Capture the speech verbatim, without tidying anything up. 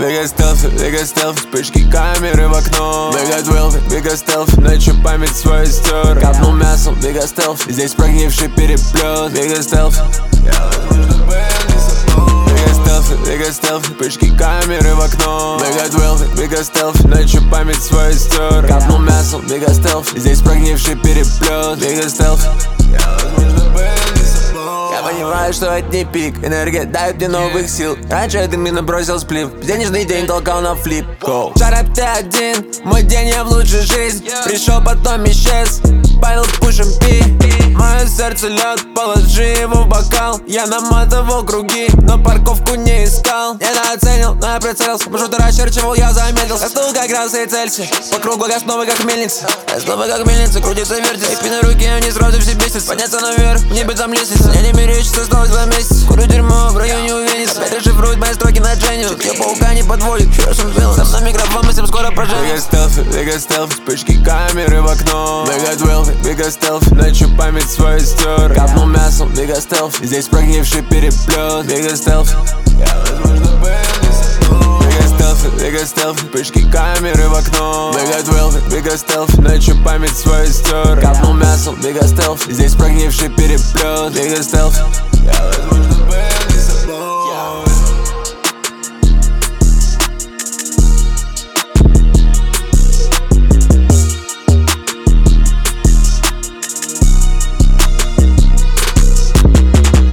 Бега стелфи, бега стелфи, вспышки камеры в окно. Бега двелфи, бега стелфи, ночью память свою стер. Капнул мясом, бега стелфи, здесь прогнивший переплет. Бега стелфи, я возможно бега стелфи, бега стелфи, вспышки камеры в окно. Бега двелфи, бега стелфи, ночью память свою стер. Капнул мясом, бега стелфи, здесь прогнивший переплет. Бега стелфи, я возможно Я понимаю, что это не пик. Энергия дает мне новых сил. Раньше я дымно бросил сплив, в денежный день толкал на флип. Шарап ты один, мой день я в лучшую жизнь. Пришел, потом исчез, Павел пушим пи. Мое сердце лед, положи его в бокал. Я наматывал круги, но парковку не искал. Недооценил, но я прицелился. Маршрут расчерчивал, я замедлился. Расту как раз и целься, вокруг благо снова как мельница. Я снова как мельница, крутится, вертится. И на руки, они сразу все бесят. Подняться наверх, не быть там лестница. Я не мерещится, осталось два месяца. Курю дерьмо, в районе увенится. Опять расшифрует мои строки на Дженни. Я паука не подводит, черт он Сам на микрофон, мы с ним скоро проживем. Бега стелфи, бега стелфи, вспышки камеры в окно. Бега двелфи, бега стелфи, ночью память свою стер. Капнул мясом, бега стелфи, здесь прогнивший переплет. Бега стелфи, я возможно Бега стелфи, бега стелфи, вспышки камеры в окно. Бега двелфи, бега стелфи, ночью память свою стер. Капнул мясом, бега стелфи, здесь прогнивший переплет. Бега стелфи, я